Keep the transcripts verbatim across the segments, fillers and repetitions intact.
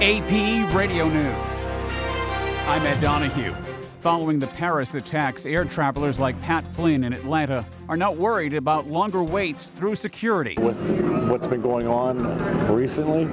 A P Radio News. I'm Ed Donahue. Following the Paris attacks, air travelers like Pat Flynn in Atlanta are not worried about longer waits through security. With what's been going on recently,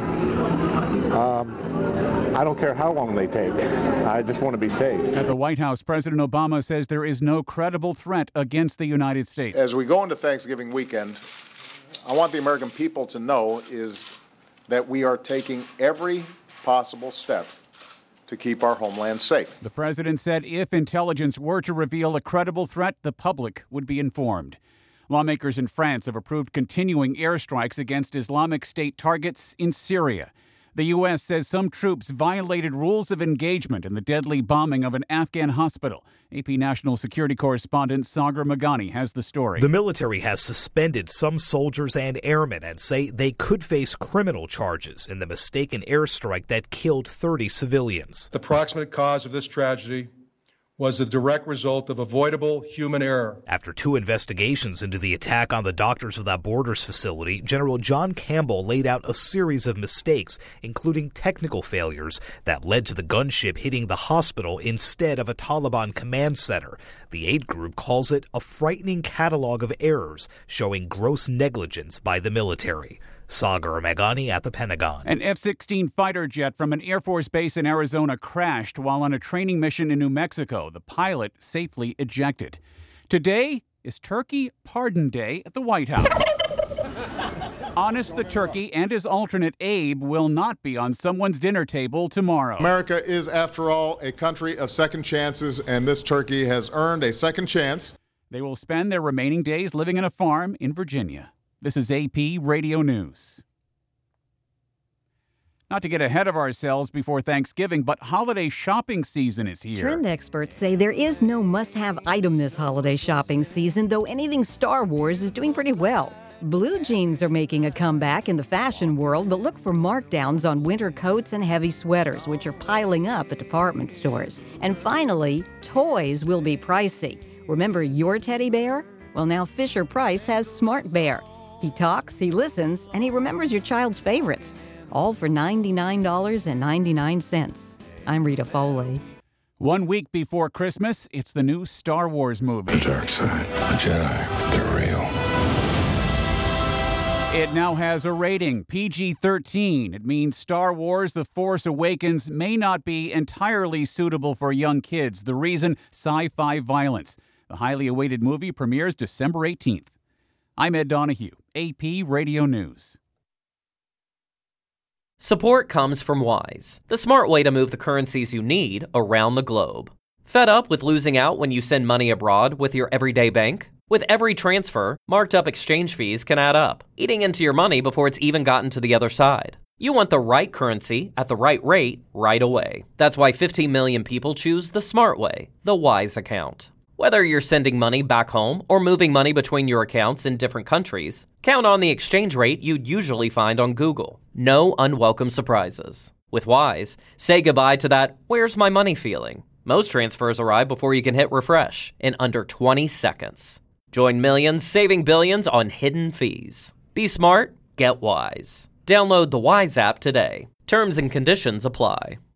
um, I don't care how long they take. I just want to be safe. At the White House, President Obama says there is no credible threat against the United States. As we go into Thanksgiving weekend, I want the American people to know is that we are taking every possible step to keep our homeland safe. The president said if intelligence were to reveal a credible threat, the public would be informed. Lawmakers in France have approved continuing airstrikes against Islamic State targets in Syria. The U S says some troops violated rules of engagement in the deadly bombing of an Afghan hospital. A P National Security Correspondent Sagar Meghani has the story. The military has suspended some soldiers and airmen and say they could face criminal charges in the mistaken airstrike that killed thirty civilians. The proximate cause of this tragedy was the direct result of avoidable human error. After two investigations into the attack on the Doctors Without Borders facility, General John Campbell laid out a series of mistakes, including technical failures that led to the gunship hitting the hospital instead of a Taliban command center. The aid group calls it a frightening catalog of errors showing gross negligence by the military. Sagar Meghani at the Pentagon. An F sixteen fighter jet from an Air Force base in Arizona crashed while on a training mission in New Mexico. The pilot safely ejected. Today is Turkey Pardon Day at the White House. Honest the Turkey and his alternate Abe will not be on someone's dinner table tomorrow. America is, after all, a country of second chances, and this turkey has earned a second chance. They will spend their remaining days living on a farm in Virginia. This is A P Radio News. Not to get ahead of ourselves before Thanksgiving, but holiday shopping season is here. Trend experts say there is no must-have item this holiday shopping season, though anything Star Wars is doing pretty well. Blue jeans are making a comeback in the fashion world, but look for markdowns on winter coats and heavy sweaters, which are piling up at department stores. And finally, toys will be pricey. Remember your teddy bear? Well, now Fisher-Price has Smart Bear. He talks, he listens, and he remembers your child's favorites, all for ninety-nine ninety-nine. I'm Rita Foley. One week before Christmas, it's the new Star Wars movie. The dark side, the Jedi, they're real. It now has a rating, P G thirteen. It means Star Wars The Force Awakens may not be entirely suitable for young kids. The reason, sci-fi violence. The highly awaited movie premieres December eighteenth. I'm Ed Donahue, A P Radio News. Support comes from Wise, the smart way to move the currencies you need around the globe. Fed up with losing out when you send money abroad with your everyday bank? With every transfer, marked up exchange fees can add up, eating into your money before it's even gotten to the other side. You want the right currency at the right rate right away. That's why fifteen million people choose the smart way, the Wise account. Whether you're sending money back home or moving money between your accounts in different countries, count on the exchange rate you'd usually find on Google. No unwelcome surprises. With Wise, say goodbye to that "where's my money" feeling. Most transfers arrive before you can hit refresh in under twenty seconds. Join millions saving billions on hidden fees. Be smart, get Wise. Download the Wise app today. Terms and conditions apply.